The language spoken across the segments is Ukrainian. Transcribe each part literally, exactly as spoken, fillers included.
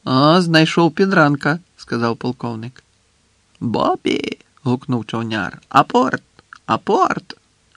А, знайшов підранка, сказав полковник. Бобі, гукнув човняр. Апорт, апорт.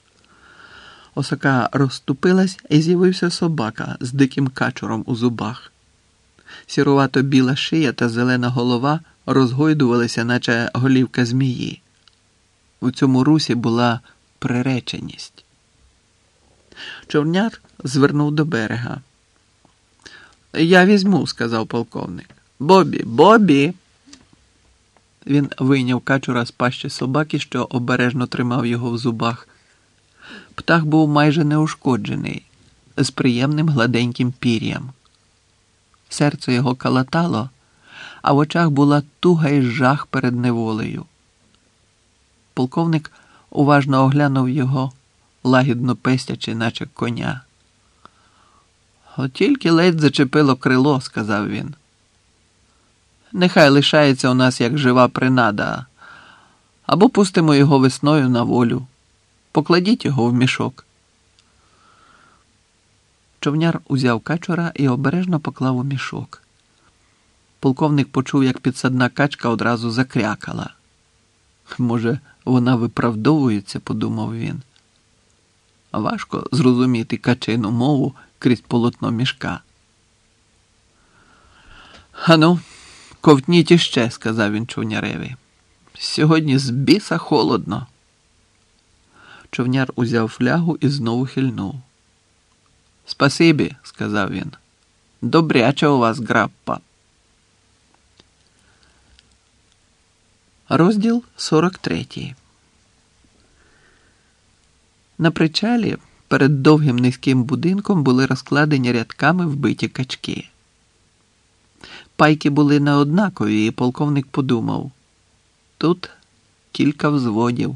Осока розступилась і з'явився собака з диким качуром у зубах. Сірувато-біла шия та зелена голова розгойдувалися, наче голівка змії. У цьому русі була приреченість. Човняр звернув до берега. «Я візьму», – сказав полковник. «Бобі, Бобі!» Він вийняв качура з пащі собаки, що обережно тримав його в зубах. Птах був майже неушкоджений, з приємним гладеньким пір'ям. Серце його калатало, а в очах була туга й жах перед неволею. Полковник уважно оглянув його, лагідно пестячи, наче коня. «От тільки ледь зачепило крило», – сказав він. «Нехай лишається у нас як жива принада, або пустимо його весною на волю. Покладіть його в мішок». Човняр узяв качура і обережно поклав у мішок. Полковник почув, як підсадна качка одразу закрякала. «Може, вона виправдовується», – подумав він. Важко зрозуміти качину мову крізь полотно мішка. «Ану, ковтніть іще», – сказав він човняреві. «Сьогодні з біса холодно». Човняр узяв флягу і знову хильнув. «Спасибі», – сказав він. «Добряча у вас граппа». Розділ сорок третій. На причалі перед довгим низьким будинком були розкладені рядками вбиті качки. Пайки були неоднакові, і полковник подумав: тут кілька взводів.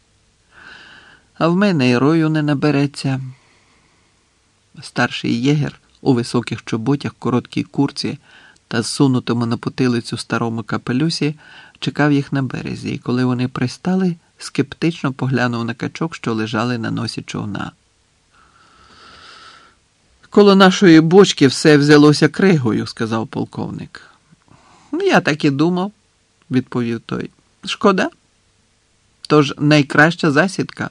А в мене і рою не набереться. Старший єгер у високих чоботях, короткій курці та зсунутому на потилицю старому капелюсі чекав їх на березі, і коли вони пристали, скептично поглянув на качок, що лежали на носі човна. «Коло нашої бочки все взялося кригою», – сказав полковник. «Я так і думав», – відповів той. «Шкода. Тож найкраща засідка».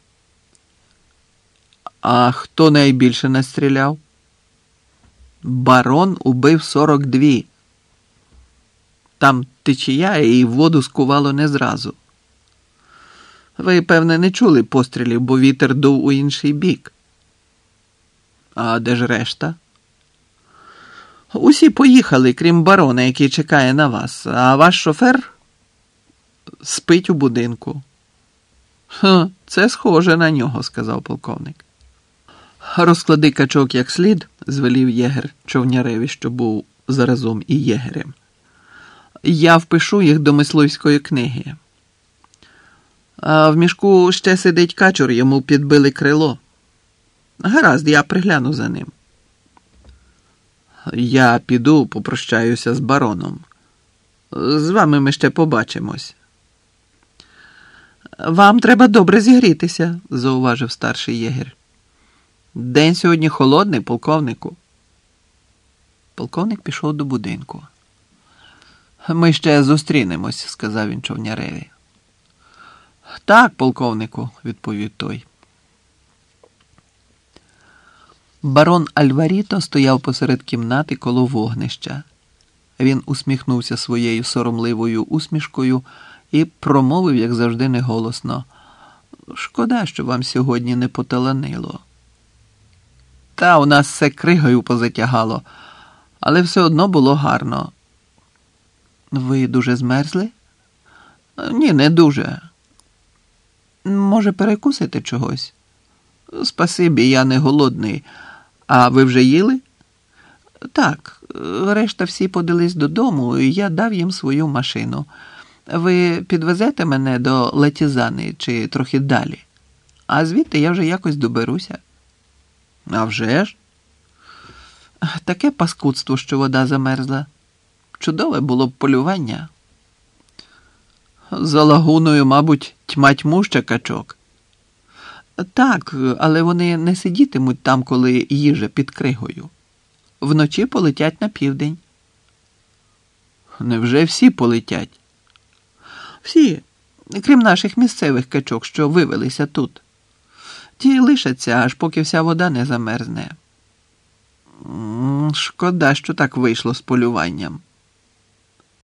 «А хто найбільше настріляв?» «Барон убив сорок дві. Там течія і воду скувало не зразу. Ви, певне, не чули пострілів, бо вітер дув у інший бік». «А де ж решта?» «Усі поїхали, крім барона, який чекає на вас, а ваш шофер спить у будинку». «Ха, це схоже на нього», – сказав полковник. «Розклади качок як слід», – звелів єгер човняреві, що був заразом і єгерем. «Я впишу їх до мисливської книги. А в мішку ще сидить качур, йому підбили крило. Гаразд, я пригляну за ним». «Я піду попрощаюся з бароном. З вами ми ще побачимось». «Вам треба добре зігрітися», – зауважив старший єгер. «День сьогодні холодний, полковнику». Полковник пішов до будинку. «Ми ще зустрінемось», – сказав він човняреві. «Так, полковнику», – відповів той. Барон Альваріто стояв посеред кімнати коло вогнища. Він усміхнувся своєю соромливою усмішкою і промовив, як завжди, неголосно: «Шкода, що вам сьогодні не поталанило. Та у нас все кригою позатягало, але все одно було гарно». «Ви дуже змерзли?» «Ні, не дуже». «Може, перекусите чогось?» «Спасибі, я не голодний. А ви вже їли?» «Так, решта всі подались додому, і я дав їм свою машину. Ви підвезете мене до Латізани чи трохи далі? А звідти я вже якось доберуся». «А вже ж?» «Таке паскудство, що вода замерзла. Чудове було б полювання». «За лагуною, мабуть, тьма-тьмуща качок». «Так, але вони не сидітимуть там, коли їжа під кригою. Вночі полетять на південь». Невже всі полетять? Всі, крім наших місцевих качок, що вивелися тут. Ті лишаться, аж поки вся вода не замерзне. М, Шкода, що так вийшло з полюванням.